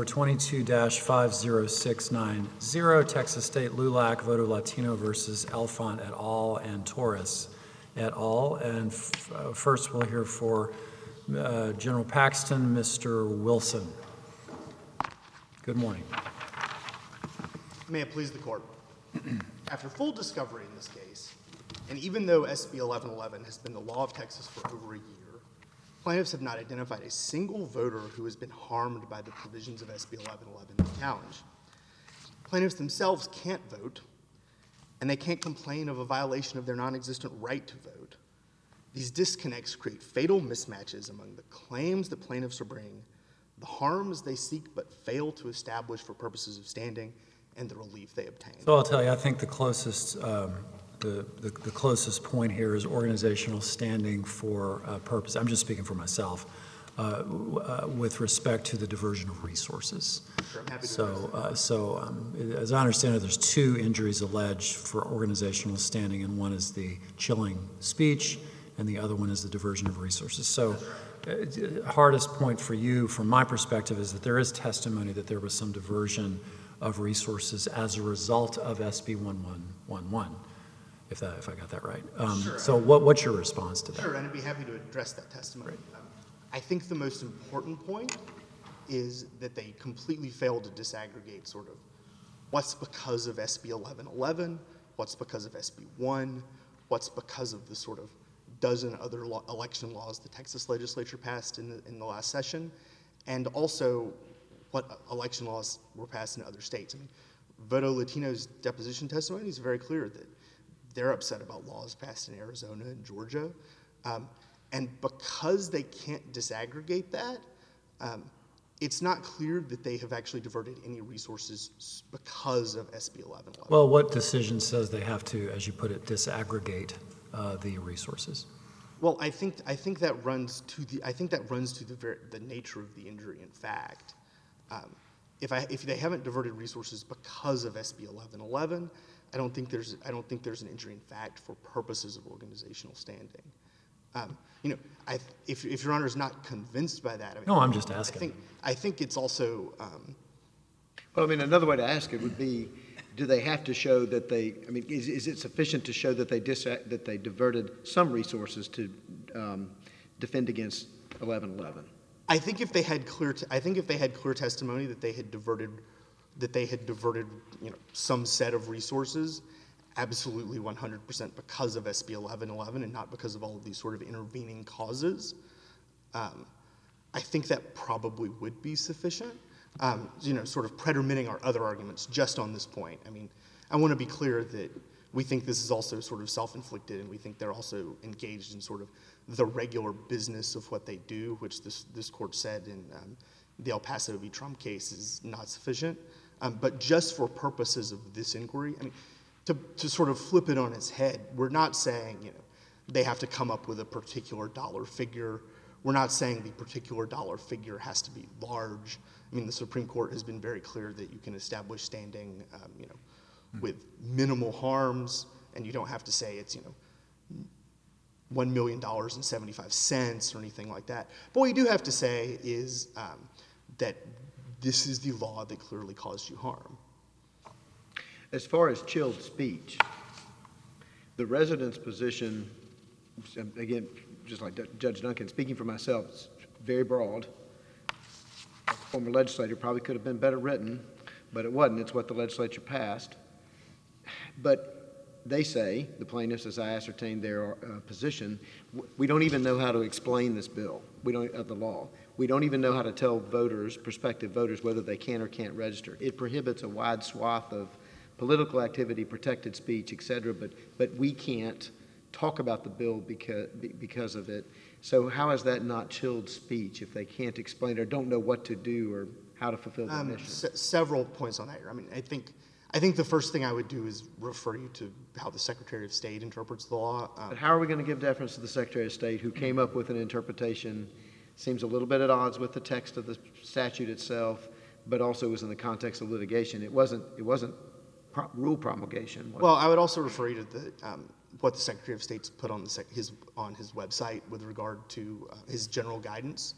number 22-50690, Texas State LULAC, Voto Latino versus Alfont et al. And Torres et al. And first we'll hear for General Paxton, Mr. Wilson. Good morning. May it please the court. After full discovery in this case, and even though SB 1111 has been the law of Texas for over a year, plaintiffs have not identified a single voter who has been harmed by the provisions of SB 1111 they challenge. Plaintiffs themselves can't vote, and they can't complain of a violation of their non-existent right to vote. These disconnects create fatal mismatches among the claims that plaintiffs are bringing, the harms they seek but fail to establish for purposes of standing, and the relief they obtain. So I'll tell you, I think the closest the closest point here is organizational standing for purpose. I'm just speaking for myself with respect to the diversion of resources. Sure, I'm happy to as I understand it, there's two injuries alleged for organizational standing, and one is the chilling speech, and the other one is the diversion of resources. So hardest point for you, from my perspective, is that there is testimony that there was some diversion of resources as a result of SB 1111. If I got that right. Sure. So what's your response to that? Sure, and I'd be happy to address that testimony. I think the most important point is that they completely failed to disaggregate sort of what's because of SB 1111, what's because of SB 1, what's because of the sort of dozen other election laws the Texas legislature passed in the last session, and also what election laws were passed in other states. I mean, Voto Latino's deposition testimony is very clear that they're upset about laws passed in Arizona and Georgia. And because they can't disaggregate that, it's not clear that they have actually diverted any resources because of SB 1111. Well, what decision says they have to, as you put it, disaggregate the resources? Well, I think that runs to the nature of the injury. In fact, if they haven't diverted resources because of SB 1111, I don't think there's an injury in fact for purposes of organizational standing. If Your Honor is not convinced by that, no, I'm just asking. I think it's also. Well, I mean, another way to ask it would be, do they have to show that they? I mean, is it sufficient to show that they diverted some resources to defend against 1111? I think if they had clear testimony that they had diverted some set of resources, absolutely 100% because of SB 1111 and not because of all of these sort of intervening causes, I think that probably would be sufficient. Sort of predominating our other arguments just on this point. I mean, I want to be clear that we think this is also sort of self-inflicted, and we think they're also engaged in sort of the regular business of what they do, which this court said in the El Paso v. Trump case is not sufficient. But just for purposes of this inquiry, I mean, to sort of flip it on its head, we're not saying they have to come up with a particular dollar figure. We're not saying the particular dollar figure has to be large. I mean, the Supreme Court has been very clear that you can establish standing, with minimal harms, and you don't have to say it's $1 million and 75 cents or anything like that. But what you do have to say is that this is the law that clearly caused you harm. As far as chilled speech, the resident's position, again, just like Judge Duncan, speaking for myself, it's very broad. A former legislator probably could have been better written, but it wasn't. It's what the legislature passed. But they say, the plaintiffs, as I ascertained their position, we don't even know how to explain this bill, of the law. We don't even know how to tell voters, prospective voters, whether they can or can't register. It prohibits a wide swath of political activity, protected speech, et cetera, but we can't talk about the bill because of it. So how is that not chilled speech if they can't explain or don't know what to do or how to fulfill their mission? Several points on that. I mean, I think the first thing I would do is refer you to how the Secretary of State interprets the law. But how are we going to give deference to the Secretary of State who came up with an interpretation, seems a little bit at odds with the text of the statute itself, but also was in the context of litigation? It wasn't rule promulgation. Well, I would also refer you to what the Secretary of State's put on his website with regard to his general guidance,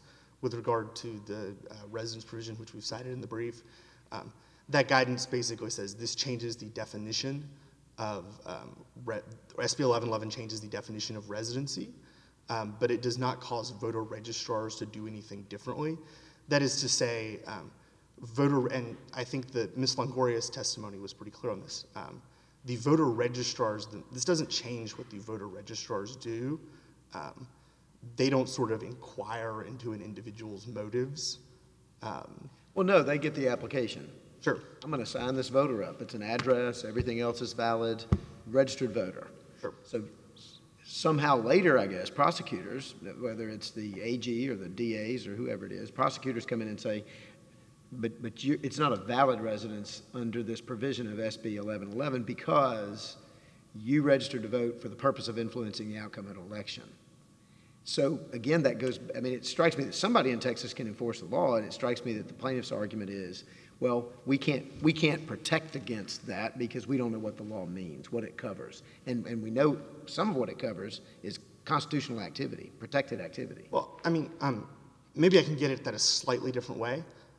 with regard to the residence provision, which we've cited in the brief. That guidance basically says this changes the definition of, SB 1111 changes the definition of residency, but it does not cause voter registrars to do anything differently. That is to say, and I think that Ms. Longoria's testimony was pretty clear on this. The voter registrars, this doesn't change what the voter registrars do. They don't sort of inquire into an individual's motives. Well, no, they get the application. Sure. I'm going to sign this voter up. It's an address. Everything else is valid. Registered voter. Sure. So somehow later, I guess, prosecutors, whether it's the AG or the DAs or whoever it is, prosecutors come in and say, but it's not a valid residence under this provision of SB 1111 because you registered to vote for the purpose of influencing the outcome of an election. So again, that goes, I mean, it strikes me that somebody in Texas can enforce the law, and it strikes me that the plaintiff's argument is, well, we can't protect against that because we don't know what the law means, what it covers. And we know some of what it covers is constitutional activity, protected activity. Well, I mean, maybe I can get at that a slightly different way.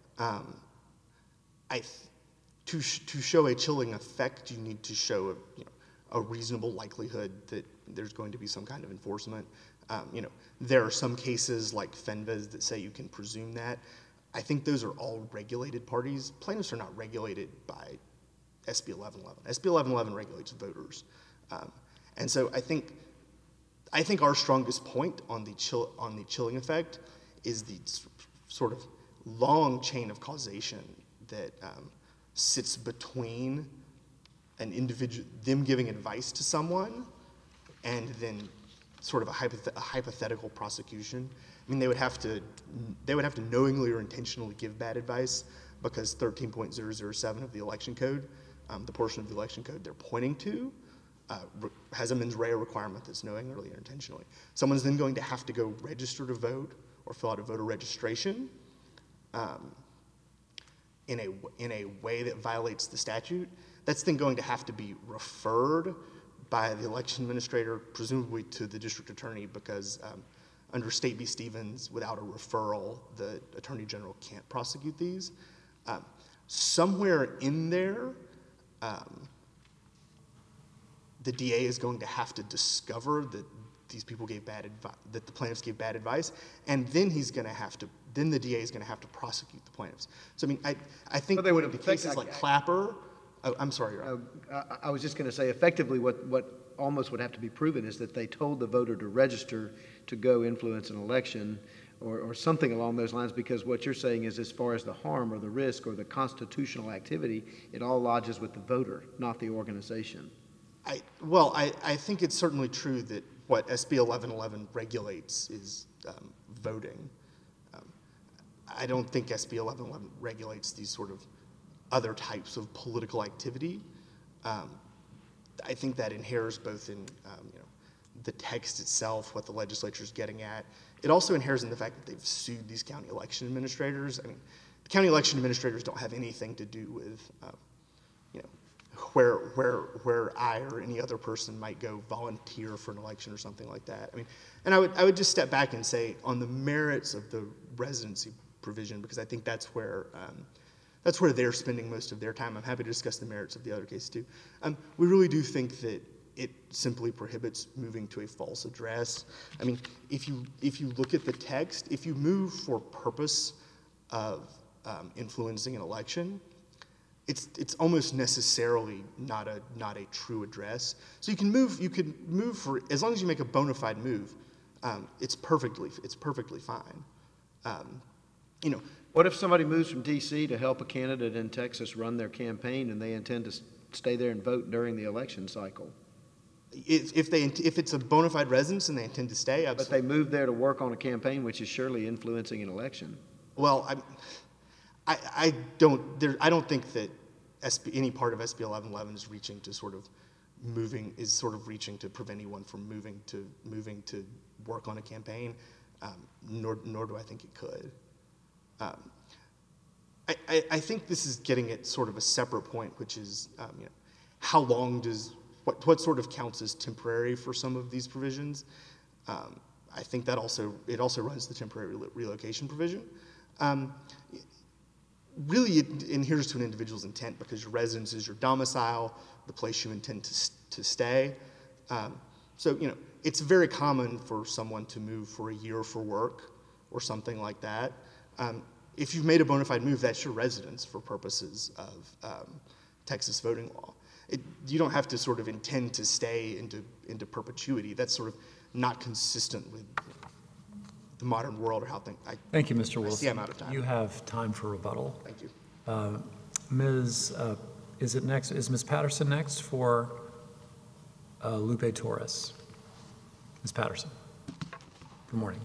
To show a chilling effect, you need to show a reasonable likelihood that there's going to be some kind of enforcement. There are some cases like FENVAs that say you can presume that. I think those are all regulated parties. Plaintiffs are not regulated by SB 1111. SB 1111 regulates voters. And so I think our strongest point on the chilling effect is the sort of long chain of causation that sits between an individual, them giving advice to someone, and then sort of a hypothetical prosecution. I mean, they would have to knowingly or intentionally give bad advice because 13.007 of the election code, the portion of the election code they're pointing to, has a mens rea requirement that's knowingly or intentionally. Someone's then going to have to go register to vote or fill out a voter registration in a way that violates the statute. That's then going to have to be referred by the election administrator, presumably to the district attorney, because under State v. Stevens, without a referral, the attorney general can't prosecute these. Somewhere in there, the DA is going to have to discover that these people gave bad advice, that the plaintiffs gave bad advice, and then the DA is going to have to prosecute the plaintiffs. So I mean, I think they would the cases like Clapper. I'm sorry, Your Honor. I was just going to say, effectively, what almost would have to be proven is that they told the voter to register to go influence an election or something along those lines, because what you're saying is as far as the harm or the risk or the constitutional activity, it all lodges with the voter, not the organization. I think it's certainly true that what SB 1111 regulates is voting. I don't think SB 1111 regulates these sort of other types of political activity. I think that inheres both in the text itself, what the legislature is getting at. It also inheres in the fact that they've sued these county election administrators. I mean, the county election administrators don't have anything to do with where I or any other person might go volunteer for an election or something like that. I mean, and I would just step back and say on the merits of the residency provision, because I think that's where they're spending most of their time. I'm happy to discuss the merits of the other case too. We really do think that it simply prohibits moving to a false address. I mean, if you look at the text, if you move for purpose of influencing an election, it's almost necessarily not a true address. So you can move for, as long as you make a bona fide move, it's perfectly fine. What if somebody moves from D.C. to help a candidate in Texas run their campaign and they intend to stay there and vote during the election cycle? If it's a bona fide residence and they intend to stay, absolutely. But they move there to work on a campaign, which is surely influencing an election. Well, I don't think that any part of SB 1111 is reaching to prevent anyone from moving to work on a campaign, nor do I think it could. I think this is getting at sort of a separate point, which is how long what sort of counts as temporary for some of these provisions. I think that it also runs the temporary relocation provision. Really, it adheres to an individual's intent because your residence is your domicile, the place you intend to stay. So, it's very common for someone to move for a year for work or something like that. If you've made a bona fide move, that's your residence for purposes of Texas voting law. You don't have to sort of intend to stay into perpetuity. That's sort of not consistent with the modern world or how things. Thank you, Mr. Wilson. I see I'm out of time. You have time for rebuttal. Thank you. Is Ms. Patterson next for Lupe Torres? Ms. Patterson. Good morning.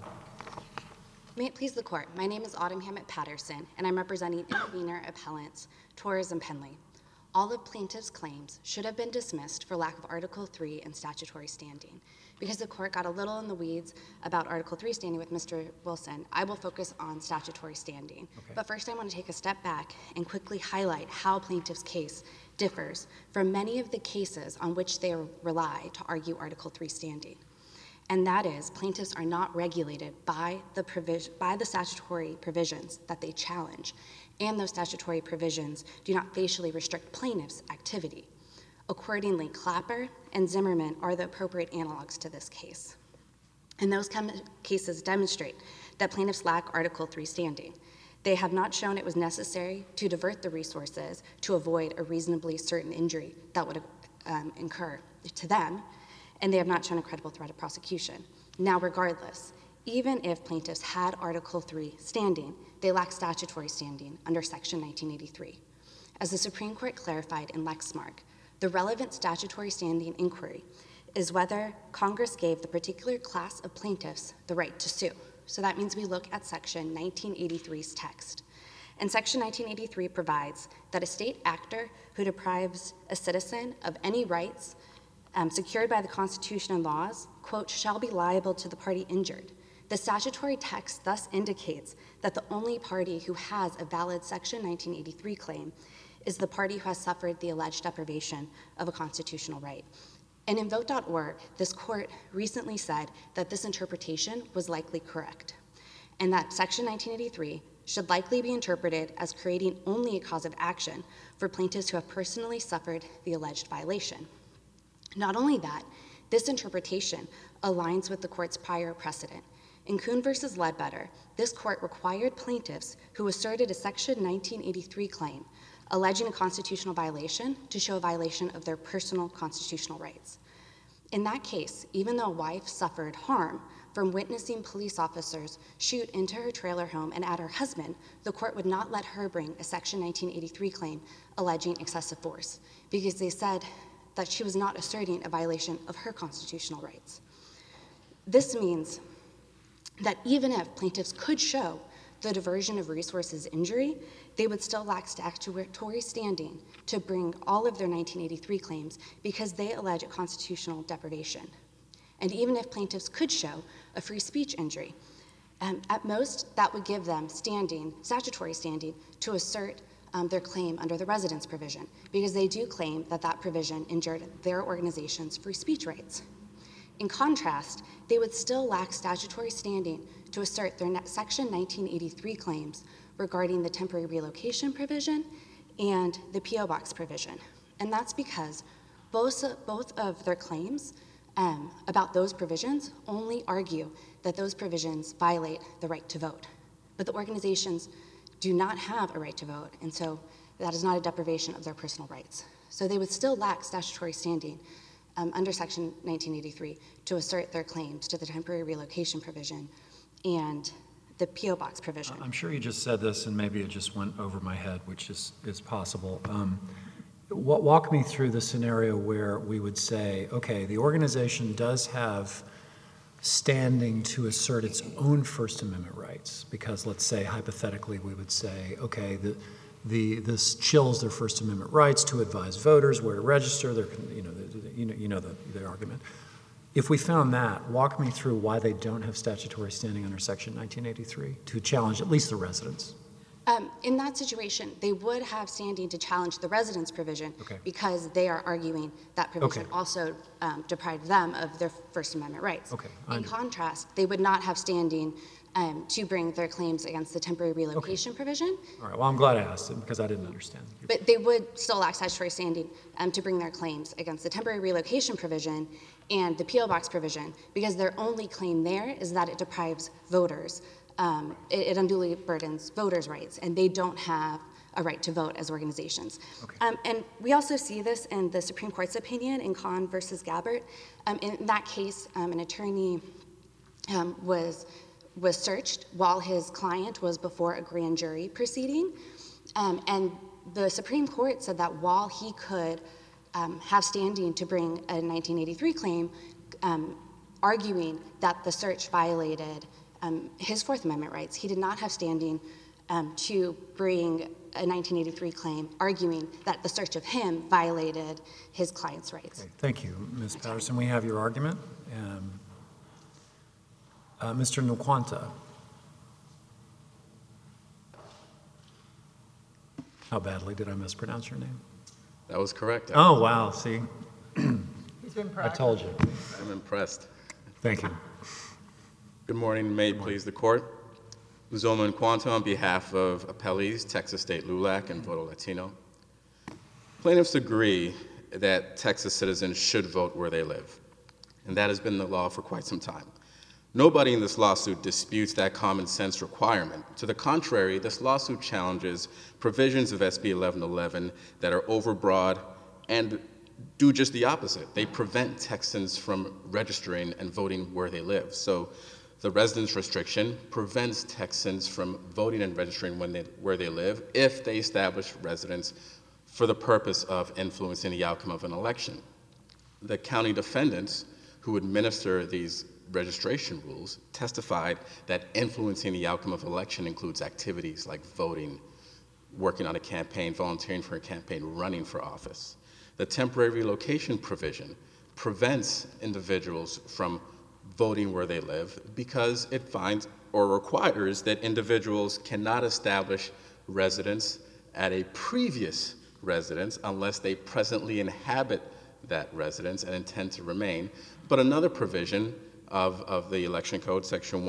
May it please the court, my name is Autumn Hammett Patterson, and I'm representing intervener appellants Torres and Penley. All of plaintiffs' claims should have been dismissed for lack of Article 3 and statutory standing. Because the court got a little in the weeds about Article 3 standing with Mr. Wilson, I will focus on statutory standing. Okay. But first I want to take a step back and quickly highlight how plaintiff's case differs from many of the cases on which they rely to argue Article 3 standing. And that is, plaintiffs are not regulated by the statutory provisions that they challenge, and those statutory provisions do not facially restrict plaintiffs' activity. Accordingly, Clapper and Zimmerman are the appropriate analogs to this case. And those cases demonstrate that plaintiffs lack Article 3 standing. They have not shown it was necessary to divert the resources to avoid a reasonably certain injury that would incur to them, and they have not shown a credible threat of prosecution. Now, regardless, even if plaintiffs had Article 3 standing, they lack statutory standing under Section 1983. As the Supreme Court clarified in Lexmark, the relevant statutory standing inquiry is whether Congress gave the particular class of plaintiffs the right to sue. So that means we look at Section 1983's text. And Section 1983 provides that a state actor who deprives a citizen of any rights secured by the Constitution and laws, quote, shall be liable to the party injured. The statutory text thus indicates that the only party who has a valid Section 1983 claim is the party who has suffered the alleged deprivation of a constitutional right. And in Vote.org, this court recently said that this interpretation was likely correct, and that Section 1983 should likely be interpreted as creating only a cause of action for plaintiffs who have personally suffered the alleged violation. Not only that, this interpretation aligns with the court's prior precedent. In Kuhn v. Ledbetter, this court required plaintiffs who asserted a Section 1983 claim alleging a constitutional violation to show a violation of their personal constitutional rights. In that case, even though a wife suffered harm from witnessing police officers shoot into her trailer home and at her husband, the court would not let her bring a Section 1983 claim alleging excessive force because they said that she was not asserting a violation of her constitutional rights. This means that even if plaintiffs could show the diversion of resources injury, they would still lack statutory standing to bring all of their 1983 claims because they allege a constitutional deprivation. And even if plaintiffs could show a free speech injury, at most that would give them statutory standing to assert their claim under the residence provision because they do claim that that provision injured their organization's free speech rights. In contrast, they would still lack statutory standing to assert their Section 1983 claims regarding the temporary relocation provision and the P.O. Box provision. And that's because both of their claims about those provisions only argue that those provisions violate the right to vote. But the organizations do not have a right to vote, and so that is not a deprivation of their personal rights. So they would still lack statutory standing under Section 1983 to assert their claims to the temporary relocation provision and the P.O. Box provision. I'm sure you just said this and maybe it just went over my head, which is possible. Walk me through the scenario where we would say, okay, the organization does have standing to assert its own First Amendment rights because let's say hypothetically we would say, okay, this chills their First Amendment rights to advise voters where to register, their argument. If we found that, walk me through why they don't have statutory standing under Section 1983 to challenge at least the residents. In that situation, they would have standing to challenge the residence provision Okay. because they are arguing that provision Okay. also deprived them of their First Amendment rights. Okay, I In contrast, they would not have standing to bring their claims against the temporary relocation provision, All right, well, I'm glad I asked it because I didn't understand. but they would still lack statutory standing to bring their claims against the temporary relocation provision and the P.O. Box provision because their only claim there is that it deprives voters. It unduly burdens voters' rights, and they don't have a right to vote as organizations. Okay. And we also see this in the Supreme Court's opinion in Kahn versus Gabbard. In that case, an attorney was searched while his client was before a grand jury proceeding, and the Supreme Court said that while he could have standing to bring a 1983 claim, arguing that the search violated his Fourth Amendment rights, he did not have standing to bring a 1983 claim arguing that the search of him violated his client's rights. Okay, thank you, Ms. Patterson. We have your argument. Mr. Nkwanta. How badly did I mispronounce your name? That was correct. Oh, wow, see? He's been I practicing. told you. I'm impressed. Thank you. Good morning. May it please the court. Uzoma Nkwanta on behalf of appellees, Texas State LULAC and Voto Latino. Plaintiffs agree that Texas citizens should vote where they live, and that has been the law for quite some time. Nobody in this lawsuit disputes that common sense requirement. To the contrary, this lawsuit challenges provisions of SB 1111 that are overbroad and do just the opposite. They prevent Texans from registering and voting where they live. So the residence restriction prevents Texans from voting and registering where they live if they establish residence for the purpose of influencing the outcome of an election. The county defendants who administer these registration rules testified that influencing the outcome of an election includes activities like voting, working on a campaign, volunteering for a campaign, running for office. The temporary relocation provision prevents individuals from voting where they live because it finds or requires that individuals cannot establish residence at a previous residence unless they presently inhabit that residence and intend to remain. But another provision of the election code, section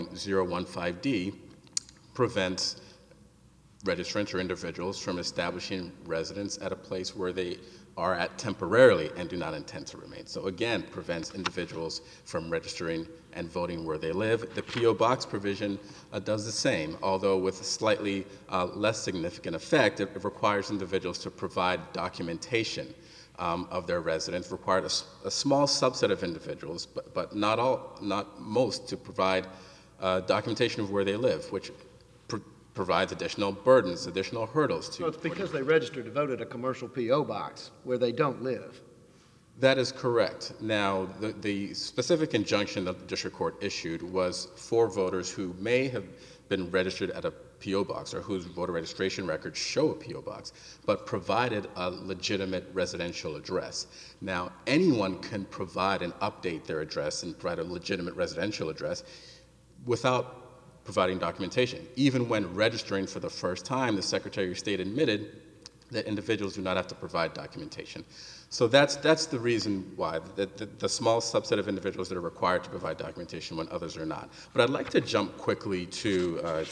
1.015D, prevents registrants or individuals from establishing residence at a place where they are at temporarily and do not intend to remain. So again, prevents individuals from registering and voting where they live. The P.O. Box provision does the same, although with a slightly less significant effect. It requires individuals to provide documentation of their residence, required a small subset of individuals, but not most, to provide documentation of where they live, which provides additional burdens, additional hurdles to. So it's because they registered to vote at a commercial P.O. box where they don't live. That is correct. Now, the specific injunction that the district court issued was for voters who may have been registered at a P.O. box or whose voter registration records show a P.O. box, but provided a legitimate residential address. Now, anyone can provide and update their address and provide a legitimate residential address without providing documentation. Even when registering for the first time, the Secretary of State admitted that individuals do not have to provide documentation. So that's the reason why, the small subset of individuals that are required to provide documentation when others are not. But I'd like to jump quickly to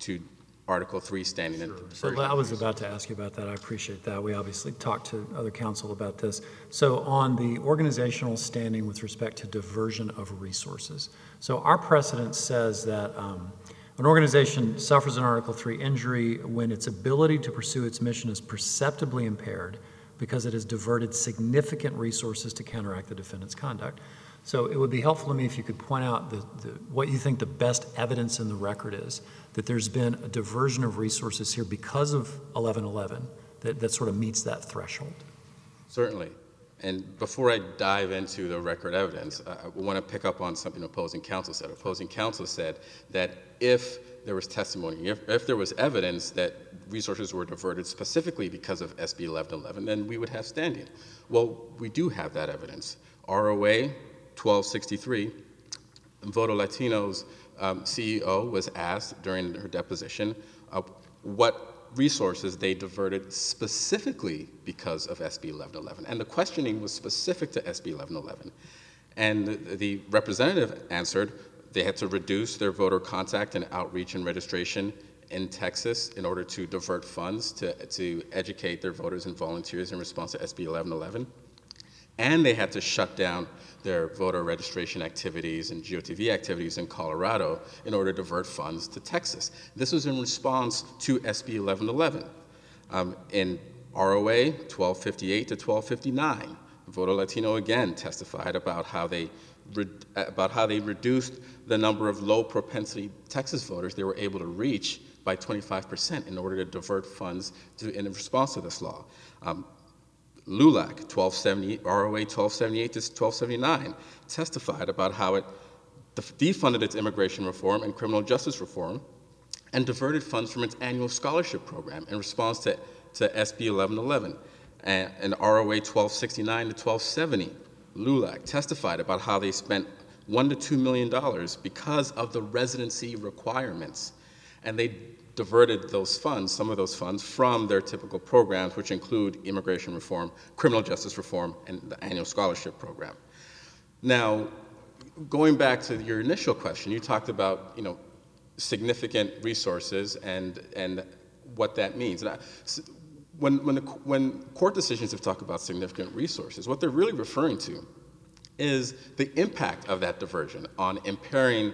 Article 3 standing in. So I was about to ask you about that. I appreciate that. We obviously talked to other counsel about this. So on the organizational standing with respect to diversion of resources, so our precedent says that an organization suffers an Article 3 injury when its ability to pursue its mission is perceptibly impaired because it has diverted significant resources to counteract the defendant's conduct. So it would be helpful to me if you could point out what you think the best evidence in the record is that there's been a diversion of resources here because of 1111 that sort of meets that threshold. Certainly. And before I dive into the record evidence, I want to pick up on something opposing counsel said. Opposing counsel said that if there was testimony, if there was evidence that resources were diverted specifically because of SB 1111, then we would have standing. Well, we do have that evidence. ROA 1263, Voto Latino's CEO was asked during her deposition what resources they diverted specifically because of SB 1111. And the questioning was specific to SB 1111. And the representative answered they had to reduce their voter contact and outreach and registration in Texas in order to divert funds to educate their voters and volunteers in response to SB 1111. And they had to shut down their voter registration activities and GOTV activities in Colorado in order to divert funds to Texas. This was in response to SB 1111. In ROA 1258 to 1259, Voto Latino again testified about how they reduced the number of low propensity Texas voters they were able to reach by 25% in order to divert funds in response to this law. LULAC, ROA 1278 to 1279, testified about how it defunded its immigration reform and criminal justice reform and diverted funds from its annual scholarship program in response to SB 1111. And ROA 1269 to 1270, LULAC testified about how they spent $1 to $2 million because of the residency requirements. And they diverted those funds, some of those funds, from their typical programs, which include immigration reform, criminal justice reform, and the annual scholarship program. Now, going back to your initial question, you talked about, significant resources and what that means. And when court decisions have talked about significant resources, what they're really referring to is the impact of that diversion on impairing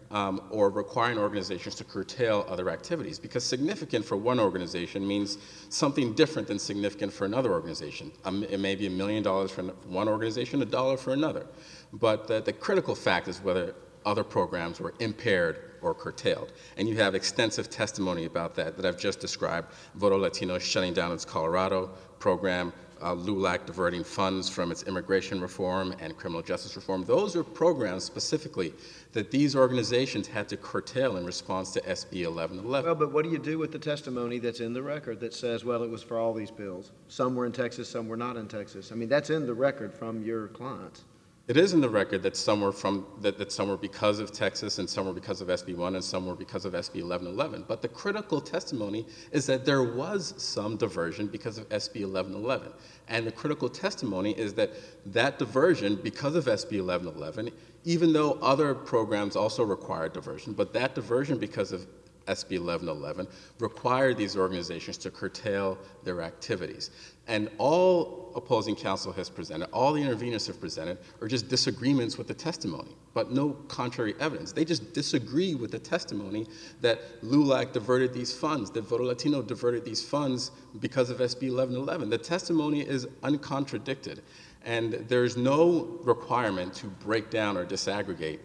or requiring organizations to curtail other activities, because significant for one organization means something different than significant for another organization. It may be $1 million for one organization, $1 for another. But the critical fact is whether other programs were impaired or curtailed. And you have extensive testimony about that I've just described. Voto Latino shutting down its Colorado program, LULAC diverting funds from its immigration reform and criminal justice reform. Those are programs specifically that these organizations had to curtail in response to SB 1111. Well, but what do you do with the testimony that's in the record that says, well, it was for all these bills? Some were in Texas, some were not in Texas. I mean, that's in the record from your clients. It is in the record that some were that some were because of Texas and some were because of SB 1 and some were because of SB 1111. But the critical testimony is that there was some diversion because of SB 1111. And the critical testimony is that that diversion because of SB 1111, even though other programs also required diversion, but that diversion because of SB 1111 required these organizations to curtail their activities. And all opposing counsel has presented, all the interveners have presented, are just disagreements with the testimony, but no contrary evidence. They just disagree with the testimony that LULAC diverted these funds, that Voto Latino diverted these funds because of SB 1111. The testimony is uncontradicted, and there's no requirement to break down or disaggregate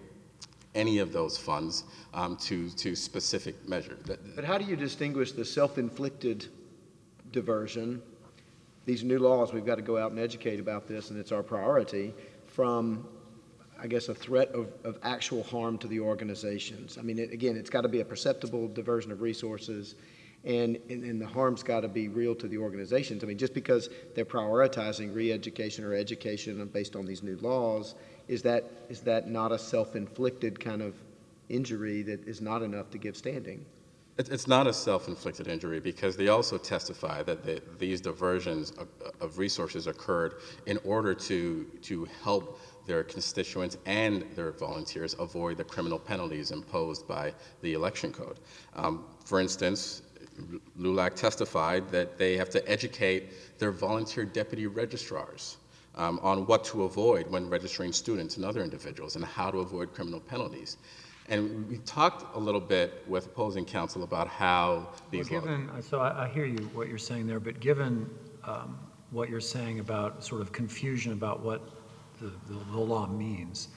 any of those funds to specific measures. But how do you distinguish the self-inflicted diversion, these new laws, we've got to go out and educate about this, and it's our priority, from, I guess, a threat of actual harm to the organizations? I mean, again, it's got to be a perceptible diversion of resources, and the harm's got to be real to the organizations. I mean, just because they're prioritizing re-education or education based on these new laws, is that not a self-inflicted kind of injury that is not enough to give standing? It's not a self-inflicted injury because they also testify that these diversions of resources occurred in order to help their constituents and their volunteers avoid the criminal penalties imposed by the election code. For instance, LULAC testified that they have to educate their volunteer deputy registrars on what to avoid when registering students and other individuals and how to avoid criminal penalties. And we talked a little bit with opposing counsel about how these laws... So I hear you, what you're saying there, but given what you're saying about sort of confusion about what the law means,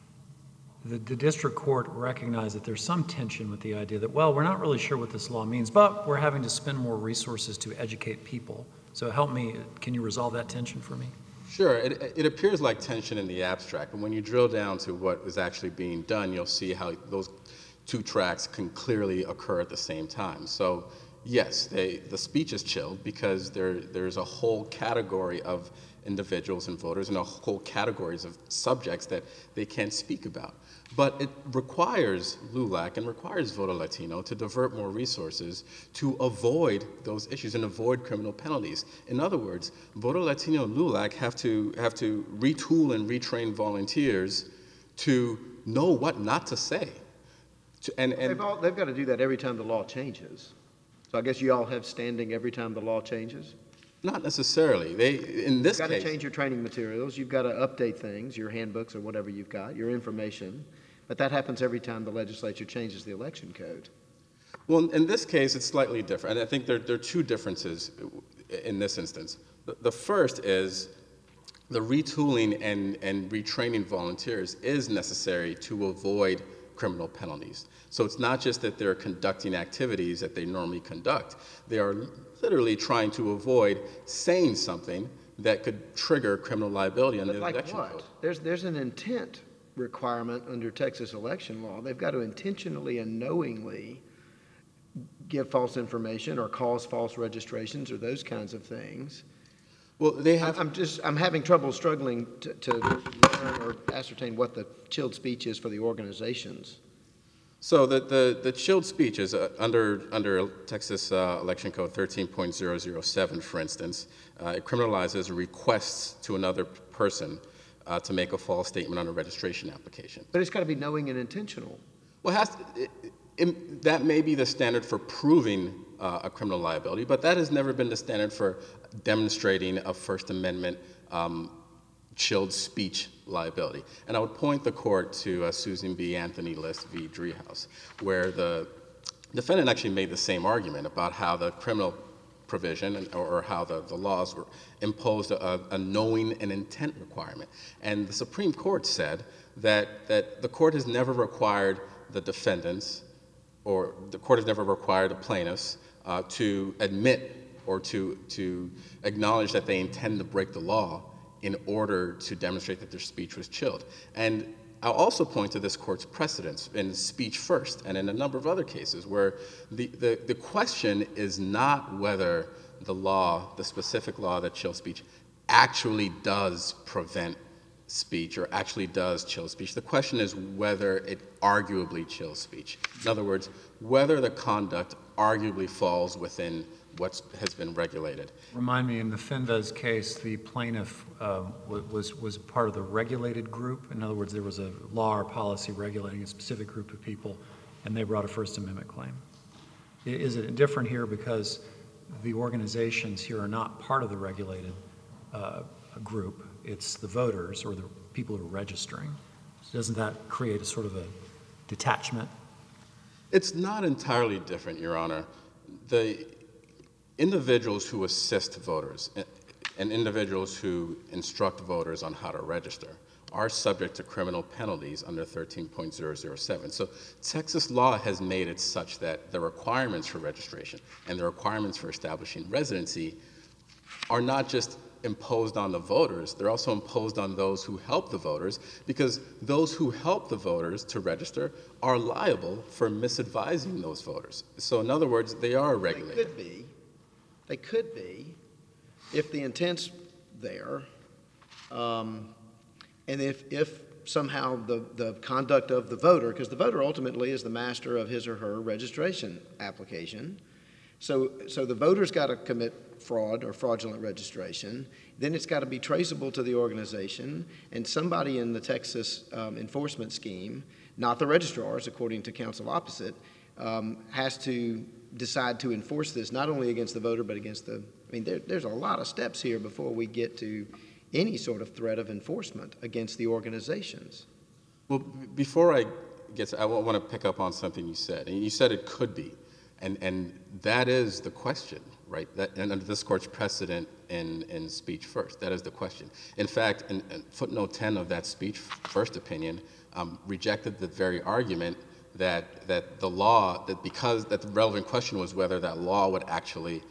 the district court recognized that there's some tension with the idea that, well, we're not really sure what this law means, but we're having to spend more resources to educate people. So help me, can you resolve that tension for me? Sure. It appears like tension in the abstract, but when you drill down to what is actually being done, you'll see how those two tracks can clearly occur at the same time. So yes, the speech is chilled because there's a whole category of individuals and voters and a whole categories of subjects that they can't speak about. But it requires LULAC and requires Voto Latino to divert more resources to avoid those issues and avoid criminal penalties. In other words, Voto Latino and LULAC have to retool and retrain volunteers to know what not to say. They've got to do that every time the law changes. So I guess you all have standing every time the law changes? Not necessarily. In this case, you've got to change your training materials. You've got to update things, your handbooks or whatever you've got, your information. But that happens every time the legislature changes the election code. Well, in this case, it's slightly different. And I think there are two differences in this instance. The first is the retooling and retraining volunteers is necessary to avoid criminal penalties. So it's not just that they're conducting activities that they normally conduct. They are literally trying to avoid saying something that could trigger criminal liability under the election code. There's an intent requirement under Texas election law. They've got to intentionally and knowingly give false information or cause false registrations or those kinds of things. Well, they have. I'm having trouble struggling to learn or ascertain what the chilled speech is for the organizations. So the chilled speech is under Texas Election Code 13.007, for instance. It criminalizes requests to another person to make a false statement on a registration application. But it's got to be knowing and intentional. Well, that may be the standard for proving a criminal liability, but that has never been the standard for demonstrating a First Amendment chilled speech liability. And I would point the court to Susan B. Anthony List v. Driehaus, where the defendant actually made the same argument about how the criminal provision or how the laws were imposed a knowing and intent requirement. And the Supreme Court said that the court has never required the defendants or the court has never required the plaintiffs to admit or to acknowledge that they intend to break the law in order to demonstrate that their speech was chilled. And I'll also point to this court's precedents in Speech First and in a number of other cases where the question is not whether the law, the specific law that chills speech, actually does prevent speech or actually does chill speech. The question is whether it arguably chills speech. In other words, whether the conduct arguably falls within what has been regulated. Remind me, in the Fendez case, the plaintiff was part of the regulated group. In other words, there was a law or policy regulating a specific group of people, and they brought a First Amendment claim. Is it different here because the organizations here are not part of the regulated group? It's the voters or the people who are registering. So doesn't that create a sort of a detachment? It's not entirely different, Your Honor. The individuals who assist voters and individuals who instruct voters on how to register are subject to criminal penalties under 13.007. So Texas law has made it such that the requirements for registration and the requirements for establishing residency are not just imposed on the voters, they're also imposed on those who help the voters, because those who help the voters to register are liable for misadvising those voters. So in other words, they are regulated. They could be, if the intent's there, and if somehow the conduct of the voter, because the voter ultimately is the master of his or her registration application, so the voter's got to commit fraud or fraudulent registration, then it's got to be traceable to the organization, and somebody in the Texas enforcement scheme, not the registrars, according to counsel opposite, has to decide to enforce this not only against the voter but against there's a lot of steps here before we get to any sort of threat of enforcement against the organizations. Well, before I get to, I want to pick up on something you said, and you said it could be, and that is the question, right? And under this court's precedent in Speech First, that is the question. In fact, in footnote 10 of that Speech First opinion rejected the very argument that the law, that the relevant question was whether that law would actually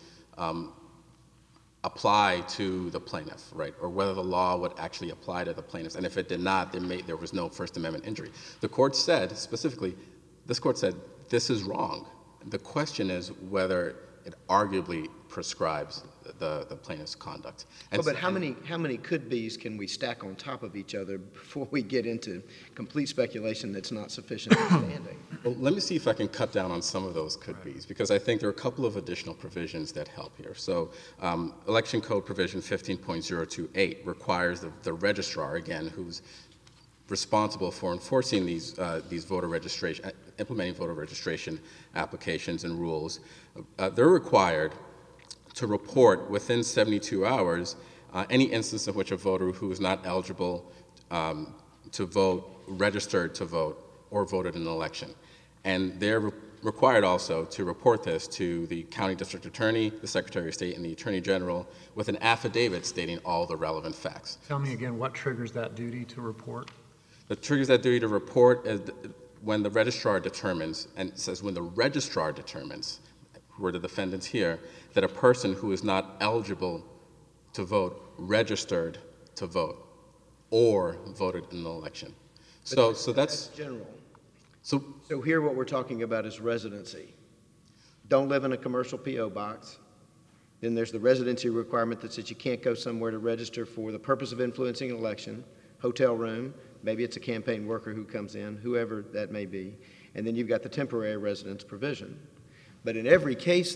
apply to the plaintiff, right? Or whether the law would actually apply to the plaintiffs. And if it did not, there was no First Amendment injury. The court said, specifically, this court said, this is wrong. The question is whether it arguably prescribes the plaintiff's conduct. And But how many could-bes can we stack on top of each other before we get into complete speculation that's not sufficient standing? Well, let me see if I can cut down on some of those could-bes, because I think there are a couple of additional provisions that help here. So Election Code Provision 15.028 requires the registrar, again, who's responsible for enforcing these voter registration, implementing voter registration applications and rules. They're required to report within 72 hours any instance in which a voter who is not eligible to vote, registered to vote, or voted in an election. And they're required also to report this to the county district attorney, the Secretary of State, and the Attorney General with an affidavit stating all the relevant facts. Tell me again, what triggers that duty to report? That triggers that duty to report is when the registrar determines, and it says when the registrar determines, who are the defendants here, that a person who is not eligible to vote, registered to vote, or voted in an election. So that's general. So So here what we're talking about is residency. Don't live in a commercial P.O. box. Then there's the residency requirement that says you can't go somewhere to register for the purpose of influencing an election, hotel room, maybe it's a campaign worker who comes in, whoever that may be. And then you've got the temporary residence provision. But in every case,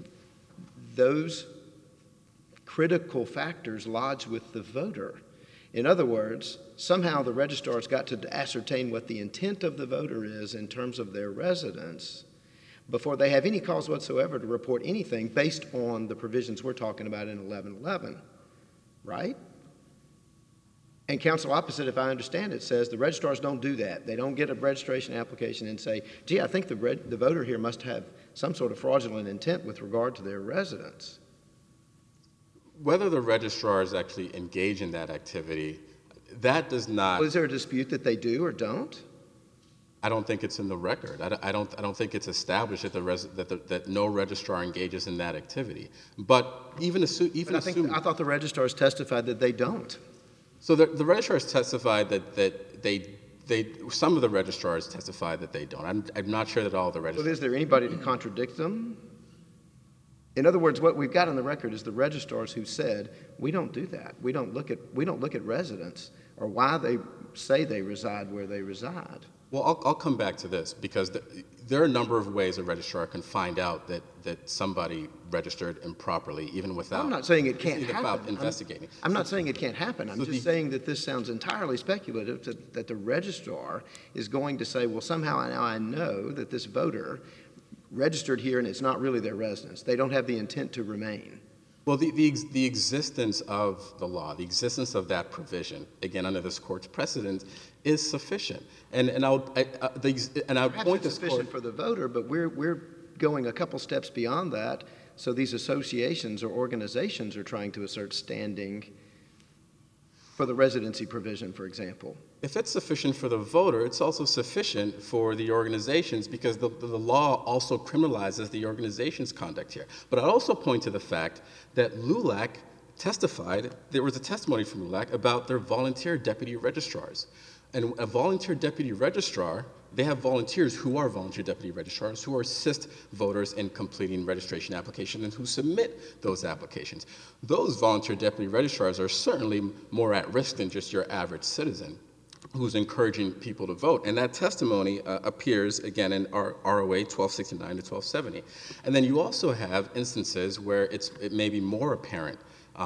those critical factors lodge with the voter. In other words, somehow the registrar's got to ascertain what the intent of the voter is in terms of their residence before they have any cause whatsoever to report anything based on the provisions we're talking about in 1111, right? And counsel opposite, if I understand it, says the registrars don't do that. They don't get a registration application and say, gee, I think the voter here must have some sort of fraudulent intent with regard to their residence. whether the registrars actually engage in that activity, that does not. Well, is there a dispute that they do or don't? I don't think it's in the record. I don't think it's established that no registrar engages in that activity. But even assuming, I thought the registrars testified that they don't. So the registrars testified that some of the registrars testified that they don't. I'm not sure that all the registrars. Well, is there anybody to contradict them? In other words, what we've got on the record is the registrars who said, we don't do that. We don't look at residents or why they say they reside where they reside. Well, I'll come back to this because there are a number of ways a registrar can find out that somebody registered improperly, even without. I'm not saying it can't happen. Without investigating. I'm not saying it can't happen. I'm just saying that this sounds entirely speculative that the registrar is going to say, well, somehow now I know that this voter registered here and it's not really their residence. They don't have the intent to remain. Well, the existence of the law, the existence of that provision, again under this court's precedent, is sufficient. And I would point this court. Sufficient for the voter, but we're going a couple steps beyond that. So these associations or organizations are trying to assert standing for the residency provision, for example. If it's sufficient for the voter, it's also sufficient for the organizations because the law also criminalizes the organization's conduct here. But I'd also point to the fact that LULAC testified, there was a testimony from LULAC about their volunteer deputy registrars. And a volunteer deputy registrar, they have volunteers who are volunteer deputy registrars who assist voters in completing registration applications and who submit those applications. Those volunteer deputy registrars are certainly more at risk than just your average citizen who's encouraging people to vote. And that testimony appears, again, in our ROA 1269 to 1270. And then you also have instances where it may be more apparent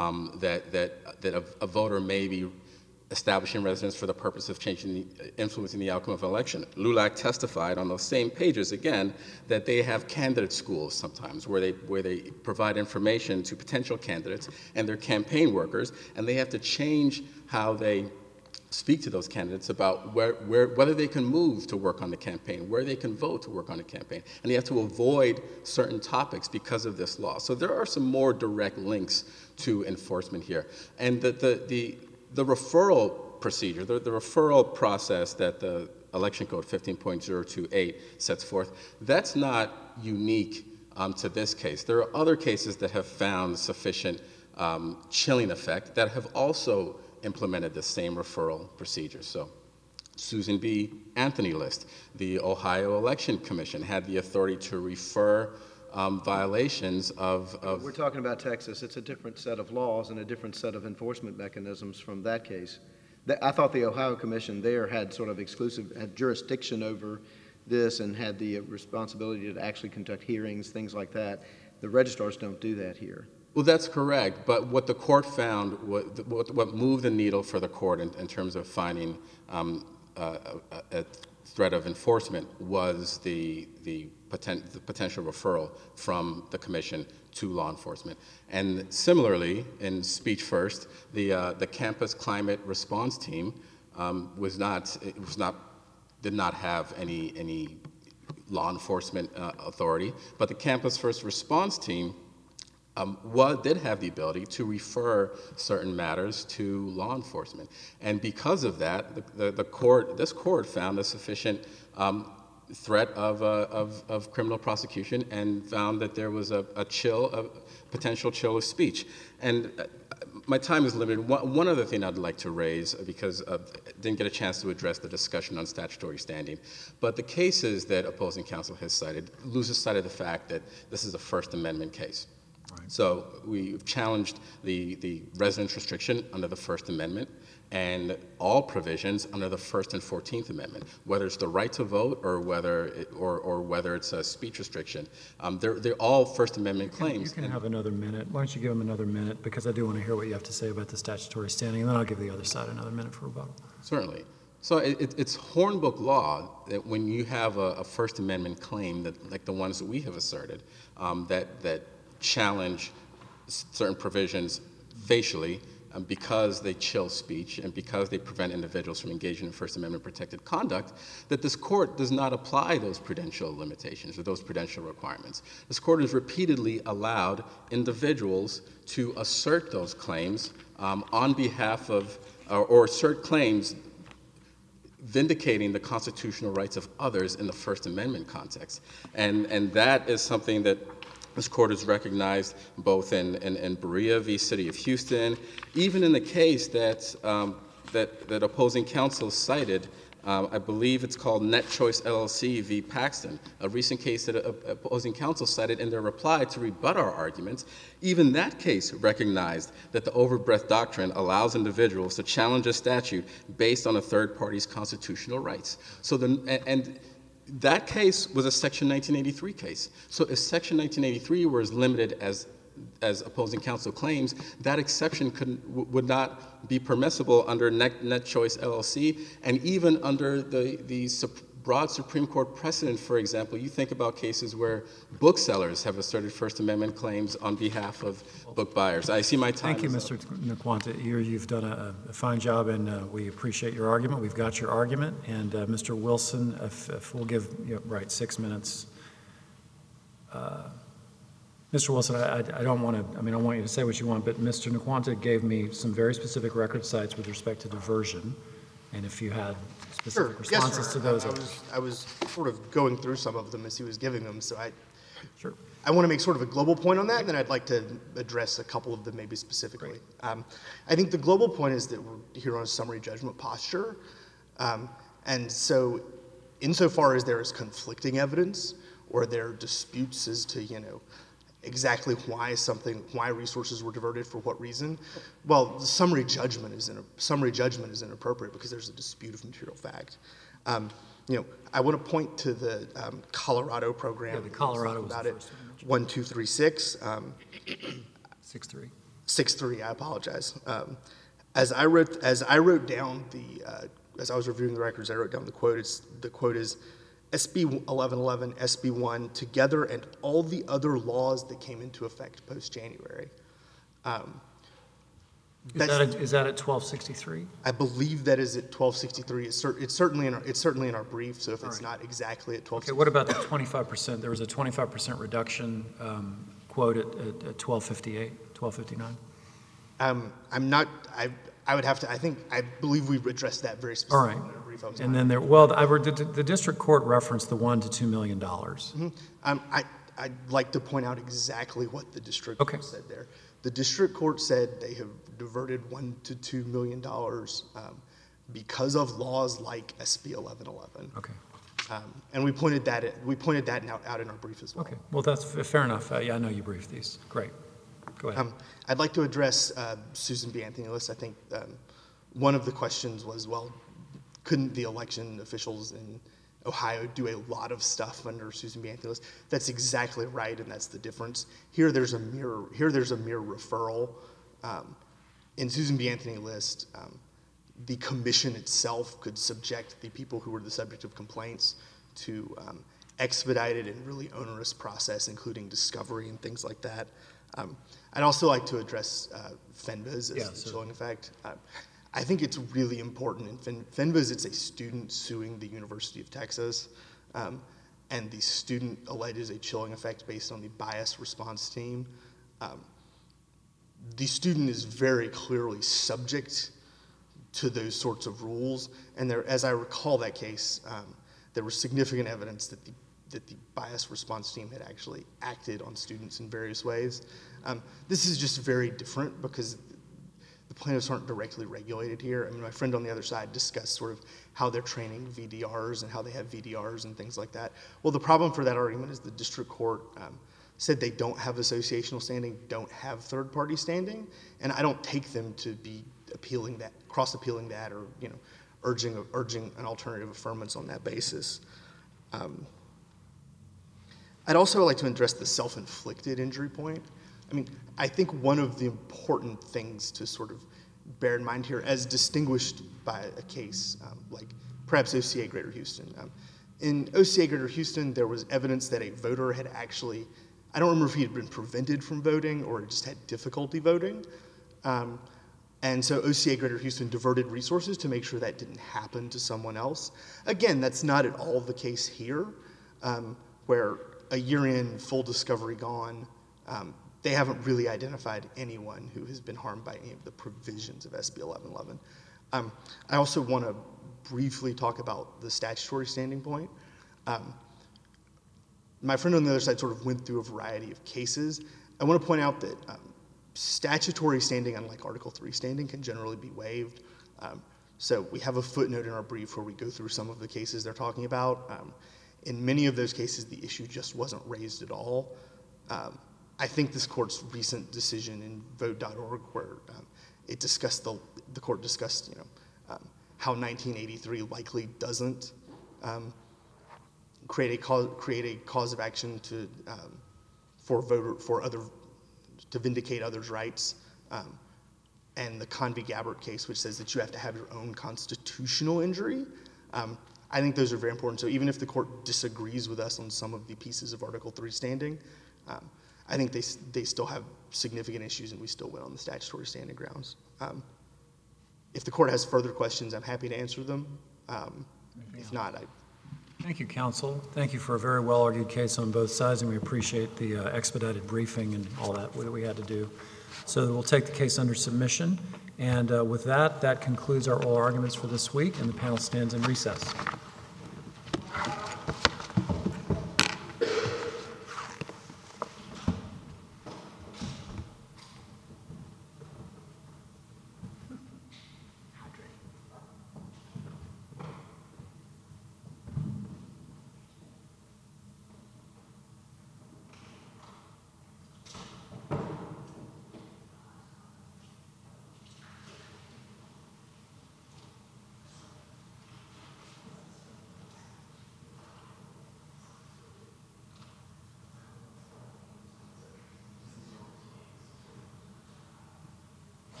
that a voter may be establishing residence for the purpose of influencing the outcome of an election. LULAC testified on those same pages, again, that they have candidate schools sometimes where they provide information to potential candidates and their campaign workers, and they have to change how they speak to those candidates about whether they can move to work on the campaign, where they can vote to work on the campaign, and they have to avoid certain topics because of this law. So there are some more direct links to enforcement here. And the referral procedure, the referral process that the Election Code 15.028 sets forth, that's not unique to this case. There are other cases that have found sufficient chilling effect that have also implemented the same referral procedure. So Susan B. Anthony list, the Ohio Election Commission had the authority to refer violations of We're talking about Texas. It's a different set of laws and a different set of enforcement mechanisms from that case. I thought the Ohio Commission there had sort of had jurisdiction over this and had the responsibility to actually conduct hearings, things like that. The registrars don't do that here. Well, that's correct. But what the court found, what moved the needle for the court in terms of finding a threat of enforcement was the potential referral from the commission to law enforcement. And similarly, in Speech First, the campus climate response team did not have any law enforcement authority, but the Campus First response team did have the ability to refer certain matters to law enforcement. And because of that, this court found a sufficient threat of criminal prosecution and found that there was a potential chill of speech. And my time is limited. One other thing I'd like to raise, because I didn't get a chance to address the discussion on statutory standing, but the cases that opposing counsel has cited loses sight of the fact that this is a First Amendment case. Right. So we've challenged the residence restriction under the First Amendment and all provisions under the First and 14th Amendment, whether it's the right to vote or whether it's a speech restriction. They're all First Amendment claims. You can have another minute. Why don't you give them another minute, because I do want to hear what you have to say about the statutory standing, and then I'll give the other side another minute for rebuttal. Certainly. So it's Hornbook law that when you have a First Amendment claim, that like the ones that we have asserted, that challenge certain provisions facially, because they chill speech and because they prevent individuals from engaging in First Amendment protected conduct, that this court does not apply those prudential limitations or those prudential requirements. This court has repeatedly allowed individuals to assert those claims on behalf of, or assert claims vindicating the constitutional rights of others in the First Amendment context. And that is something that this court has recognized both in Berea v. City of Houston, even in the case that opposing counsel cited. I believe it's called Net Choice LLC v. Paxton, a recent case that opposing counsel cited in their reply to rebut our arguments. Even that case recognized that the overbreadth doctrine allows individuals to challenge a statute based on a third party's constitutional rights. That case was a Section 1983 case. So if Section 1983 were as limited as opposing counsel claims, that exception would not be permissible under Net Choice LLC, and even under the broad Supreme Court precedent. For example, you think about cases where booksellers have asserted First Amendment claims on behalf of book buyers. I see my time. Thank you, Mr. Nkwanta. You've done a fine job, and we appreciate your argument. We've got your argument, and Mr. Wilson, if we'll give 6 minutes. Mr. Wilson, I don't want to, I want you to say what you want, but Mr. Nkwanta gave me some very specific record sites with respect to diversion, and if you had specific responses to those. I was sort of going through some of them as he was giving them, so Sure. I want to make sort of a global point on that, and then I'd like to address a couple of them maybe specifically. I think the global point is that we're here on a summary judgment posture, and so insofar as there is conflicting evidence or there are disputes as to, exactly why resources were diverted for what reason, well, the summary judgment is inappropriate because there's a dispute of material fact. I want to point to the Colorado program. Yeah, the Colorado was about the it. first one. 1236. 6-3. 6-3. I apologize. As I wrote down as I was reviewing the records, I wrote down the quote. The quote is, SB 1111, SB 1, together and all the other laws that came into effect post-January. Is that at 1263? I believe that is at 1263. It's certainly in our brief. So if it's not exactly at 1263. Okay. What about the 25%? There was a 25% reduction quote at 1258, 1259. I'm not. I would have to. I believe we've addressed that very specifically. All right. In our brief. And then the district court referenced the $1 to $2 million. Mm-hmm. I'd like to point out exactly what the district court said there. The district court said they have diverted $1 to $2 million because of laws like SB 1111. Okay. And we pointed that out in our brief as well. Okay, well, that's fair enough. Yeah, I know you briefed these. Great. Go ahead. I'd like to address Susan B. Anthony list. I think one of the questions was, well, couldn't the election officials in Ohio do a lot of stuff under Susan B. Anthony list? That's exactly right, and that's the difference. Here, there's a mere referral. In Susan B. Anthony list, the commission itself could subject the people who were the subject of complaints to expedited and really onerous process, including discovery and things like that. I'd also like to address FENVAs as the chilling effect. I think it's really important. In FENVAs, it's a student suing the University of Texas, and the student alleges a chilling effect based on the bias response team. The student is very clearly subject to those sorts of rules, and there, as I recall that case, there was significant evidence that the bias response team had actually acted on students in various ways. This is just very different because the plaintiffs aren't directly regulated here. I mean, my friend on the other side discussed sort of how they're training VDRs and how they have VDRs and things like that. Well, the problem for that argument is the district court said they don't have associational standing, don't have third-party standing, and I don't take them to be appealing that, cross-appealing that, or urging an alternative affirmance on that basis. I'd also like to address the self-inflicted injury point. I mean, I think one of the important things to sort of bear in mind here, as distinguished by a case like perhaps OCA Greater Houston. In OCA Greater Houston, there was evidence that a voter had actually, I don't remember if he had been prevented from voting or just had difficulty voting. And so OCA Greater Houston diverted resources to make sure that didn't happen to someone else. Again, that's not at all the case here, where a year in, full discovery gone, they haven't really identified anyone who has been harmed by any of the provisions of SB 1111. I also want to briefly talk about the statutory standing point. My friend on the other side sort of went through a variety of cases. I want to point out that statutory standing, unlike Article 3 standing, can generally be waived. So we have a footnote in our brief where we go through some of the cases they're talking about. In many of those cases, the issue just wasn't raised at all. I think this court's recent decision in vote.org, where it discussed the court discussed, how 1983 likely doesn't create a cause of action to to vindicate others' rights, and the Convy Gabbert case, which says that you have to have your own constitutional injury. I think those are very important. So even if the court disagrees with us on some of the pieces of Article 3 standing, I think they still have significant issues, and we still win on the statutory standing grounds. If the court has further questions, I'm happy to answer them. If not, Thank you, counsel. Thank you for a very well-argued case on both sides, and we appreciate the expedited briefing and all that we had to do. So we'll take the case under submission. And with that concludes our oral arguments for this week, and the panel stands in recess.